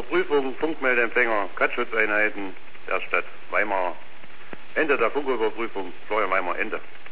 Überprüfung Funkmeldeempfänger Katzschutzeinheiten der Stadt Weimar. Ende der Funküberprüfung, Florian Weimar, Ende.